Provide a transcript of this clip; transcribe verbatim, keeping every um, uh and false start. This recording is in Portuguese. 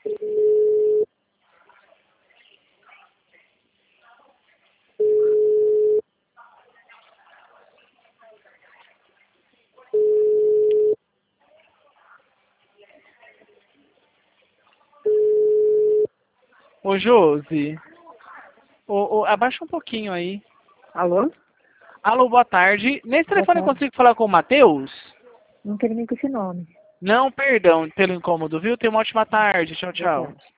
Ô, Josi, ô, ô, abaixa um pouquinho aí. Alô? Alô, boa tarde. Nesse Boa telefone eu tarde. consigo falar com o Matheus? Não tem ninguém com esse nome. Não, perdão pelo incômodo, viu? Tenha uma ótima tarde. Tchau, Boa tchau. tarde.